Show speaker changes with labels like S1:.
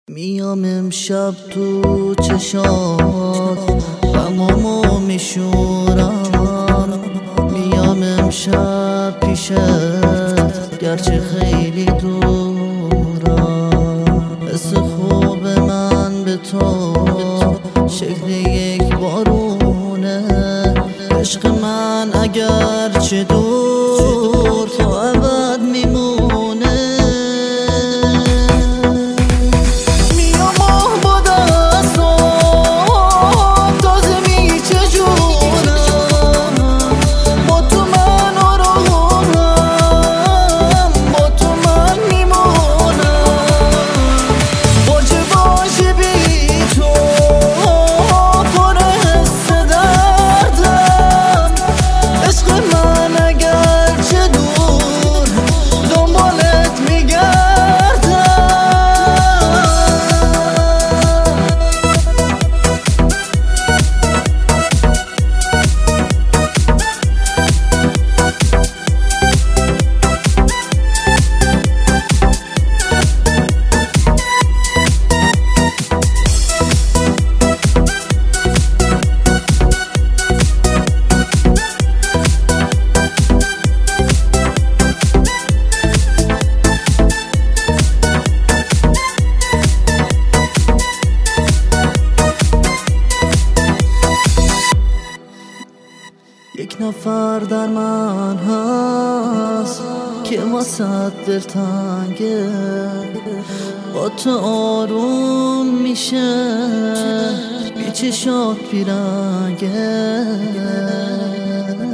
S1: میام امشب تو چشات غمامو میشورم، میام امشب پیشت گرچه خیلی دورم. حس خوب من به تو شکل یک بارونه، عشق من اگرچه دور تا ابد میمونه. یک نفر در من هست که واسه دلتنگه، با تو آروم میشه بی چشات بیرنگه.